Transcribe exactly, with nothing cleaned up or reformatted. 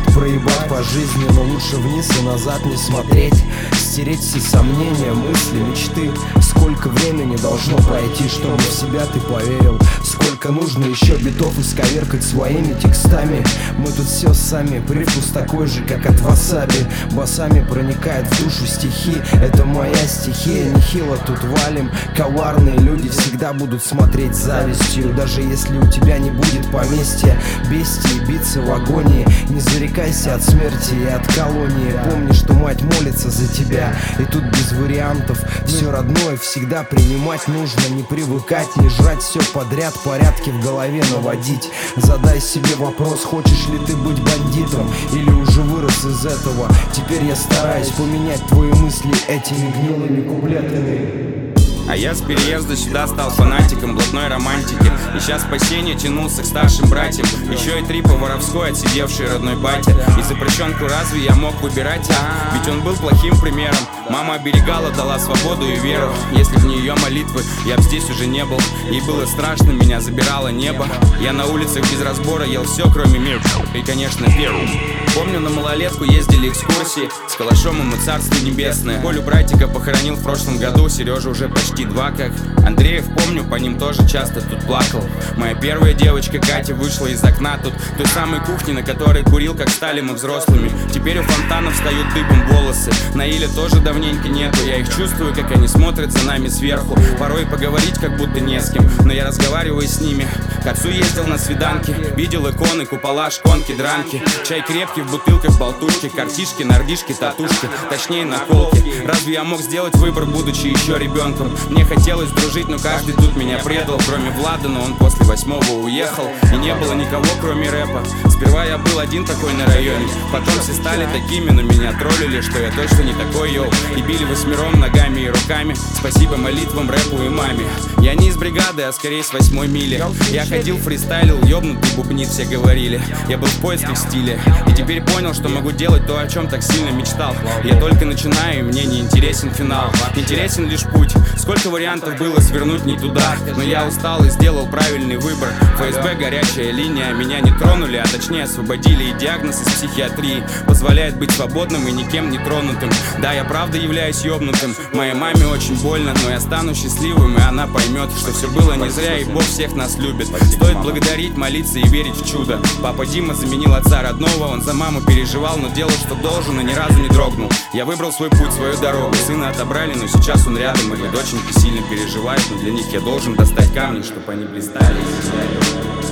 проебать по жизни, но лучше вниз и назад не смотреть. Стереть все сомнения, мысли, мечты. Сколько времени должно пройти, чтобы в себя ты поверил? Сколько нужно еще битов исковеркать своими текстами? Мы тут все сами, привкус такой же, как от васаби. Басами проникает в душу стихи, это моя стихия. Нехило тут валим, коварные люди всегда будут смотреть с завистью. Даже если у тебя не будет поместья, бестии, биться в агонии. Не зарекайся от смерти и от колонии. Помни, что мать молится за тебя, и тут без вариантов. Все родное всегда принимать нужно. Не привыкать, не жрать все подряд, порядки в голове наводить. Задай себе вопрос, хочешь ли ты быть бандитом, или уже вырос из этого. Теперь я стараюсь поменять твои мысли этими гнилыми куплетами. А я с переезда сюда стал фанатиком блатной романтики, ища спасения тянулся к старшим братьям. Еще и три по воровской отсидевший родной батя. И запрещенку разве я мог выбирать? А? Ведь он был плохим примером. Мама оберегала, дала свободу и веру. Если б не ее молитвы, я б здесь уже не был. Ей было страшно, меня забирало небо. Я на улицах без разбора ел все, кроме мира. И, конечно, первым. Помню, на малолетку ездили экскурсии с калашом, и мы царство небесное. Колю братика похоронил в прошлом году, Сережа уже почти два как. Андреев помню, по ним тоже часто тут плакал. Моя первая девочка Катя вышла из окна тут, той самой кухни, на которой курил, как стали мы взрослыми. Теперь у фонтана встают дыбом волосы. На Иле тоже давненько нету, я их чувствую, как они смотрят за нами сверху. Порой поговорить как будто не с кем, но я разговариваю с ними. К отцу ездил на свиданки, видел иконы, купола, шконки, дранки. Чай крепкий в бутылках, болтушки, картишки, нордишки, татушки, точнее наколки. Разве я мог сделать выбор, будучи еще ребенком? Мне хотелось дружить, но каждый тут меня предал. Кроме Влада, но он после восьмого уехал. И не было никого, кроме рэпа. Сперва я был один такой на районе, потом все стали такими, но меня троллили, что я точно не такой, йоу. И били восьмером ногами и руками. Спасибо молитвам, рэпу и маме. Я не из бригады, а скорее с восьмой мили. Я ходил, фристайлил, ёбнутый бубнит, все говорили. Я был в поисках стиля, и теперь понял, что могу делать то, о чем так сильно мечтал. Я только начинаю, и мне не интересен финал. Интересен лишь путь. Сколько вариантов было свернуть не туда, но я устал и сделал правильный выбор. ФСБ горячая линия, меня не тронули, а точнее освободили. И диагноз из психиатрии позволяет быть свободным и никем не тронутым. Да, я правда являюсь ёбнутым, моей маме очень больно, но я стану счастливым, и она поймет, что все было не зря, и Бог всех нас любит. Стоит благодарить, молиться и верить в чудо. Папа Дима заменил отца родного, он за маму переживал, но делал, что должен, и ни разу не дрогнул. Я выбрал свой путь, свою дорогу. Сына отобрали, но сейчас он рядом, и доченьки сильно переживают, но для них я должен достать камни, чтобы они блистали.